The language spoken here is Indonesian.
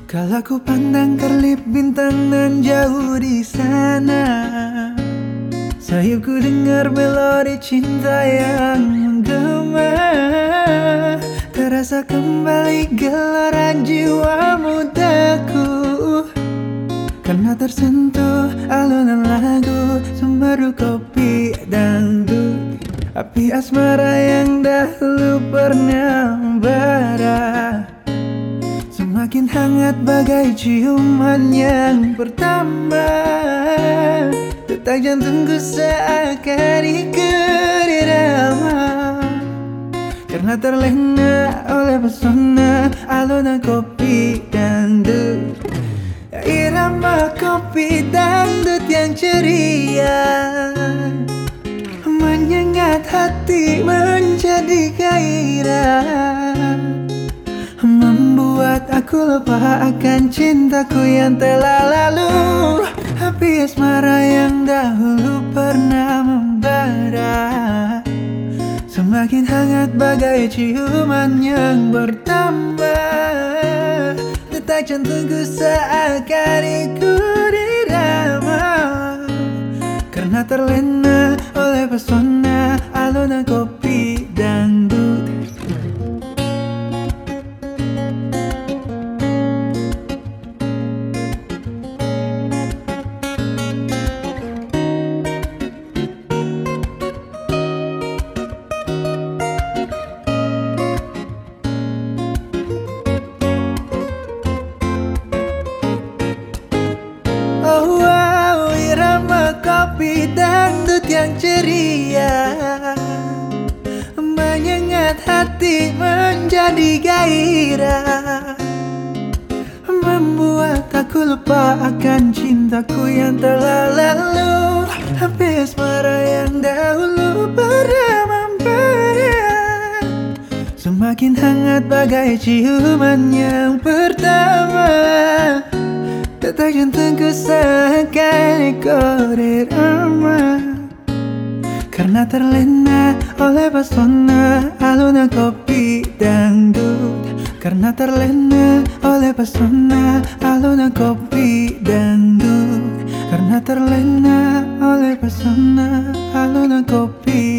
Kalau ku pandang kerlip bintang nan jauh di sana, sayupku dengar melodi cinta yang menggema. Terasa kembali gelaran jiwa mudaku, karena tersentuh alunan lagu Semeru kopi dangdut. Api asmara yang dahulu pernah membara semakin hangat bagai ciuman yang pertama. Detak jantungku seakan ikut irama, karena terlena oleh pesona alunan kopi dangdut. Irama kopi dangdut yang ceria menyengat hati menjadi gairah, membuat aku lupa akan cintaku yang telah lalu. Api asmara yang dahulu pernah membara semakin hangat bagai ciuman yang bertambah. Detak jantungku seakan ikut irama, karena terlena oleh pesona alunan kopi dangdut. Oh wow, irama kopi dangdut yang ceria menyengat hati menjadi gairah, membuat aku lupa akan cintaku yang telah lalu. Api asmara yang dahulu pernah membara semakin hangat bagai ciuman yang pertama. Detak jantungku seakan ikut irama, karena terlena oleh pesona alunan kopi dangdut. Karena terlena oleh pesona alunan kopi dangdut. Karena terlena oleh pesona alunan kopi